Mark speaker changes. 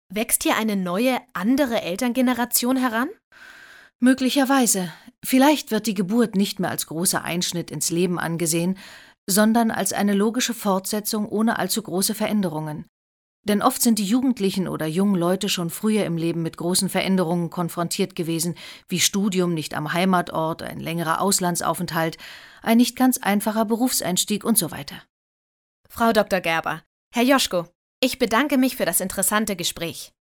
Speaker 1: Wächst hier eine neue, andere Elterngeneration heran?
Speaker 2: Möglicherweise. Vielleicht wird die Geburt nicht mehr als großer Einschnitt ins Leben angesehen, sondern als eine logische Fortsetzung ohne allzu große Veränderungen. Denn oft sind die Jugendlichen oder jungen Leute schon früher im Leben mit großen Veränderungen konfrontiert gewesen, wie Studium nicht am Heimatort, ein längerer Auslandsaufenthalt, ein nicht ganz einfacher Berufseinstieg und so weiter.
Speaker 1: Frau Dr. Gerber, Herr Joschko, ich bedanke mich für das interessante Gespräch.